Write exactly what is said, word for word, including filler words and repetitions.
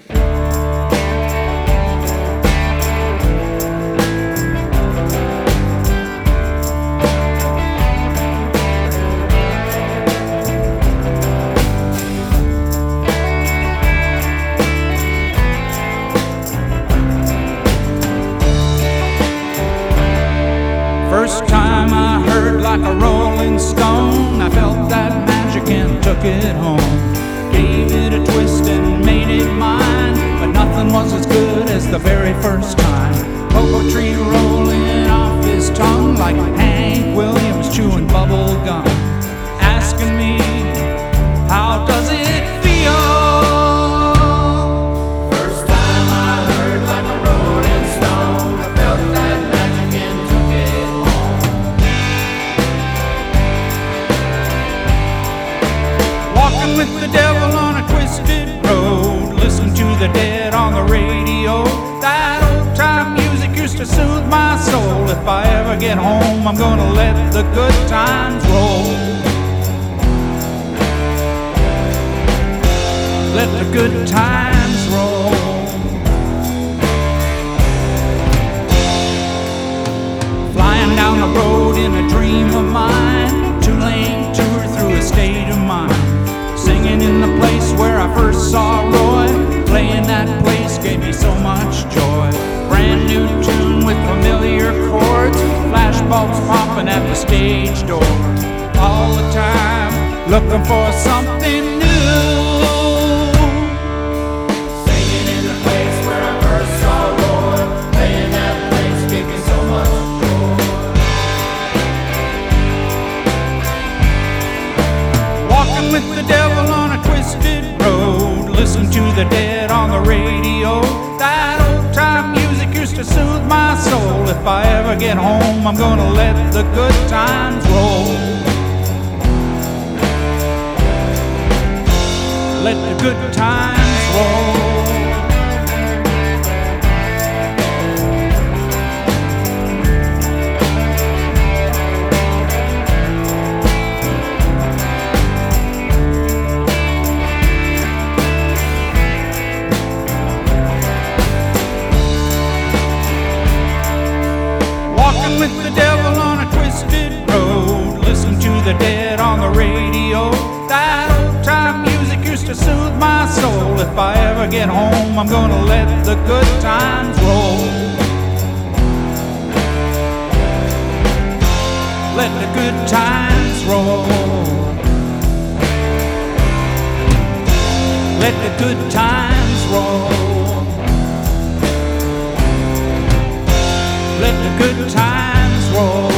First time I heard like a rolling stone, I felt that magic and took it home. Gave it a twist and made it mine, but nothing was as good as the very first time. Poetry rolling off his tongue like Hank Williams chewing bubble gum, asking me, how does it feel? First time I heard like a rolling stone, I felt that magic and took it home. Walking with the devil on a twisted road, listen to the Dead on the radio. That old time music used to soothe my soul. If I ever get home, I'm gonna let the good times roll. Let the good times roll. Flying down the road in a dream of mine, two-lane tour through a state of mind. Singing in the place where I first saw Roy, playing that place gave me so much joy. Brand new tune with familiar chords, flashbulbs popping at the stage door. All the time looking for something new. Singing in the place where I first saw Roy, playing that place gave me so much joy. Walking with the devil on a twisted road, listen to the Dead on the radio. That old time music used to soothe my soul. If I ever get home, I'm gonna let the good times roll. Let the good times roll. Walking with the devil on a twisted road, listen to the Dead on the radio. That old time music used to soothe my soul. If I ever get home, I'm gonna let the good times roll. Let the good times roll. Let the good times roll. Let the good times roll.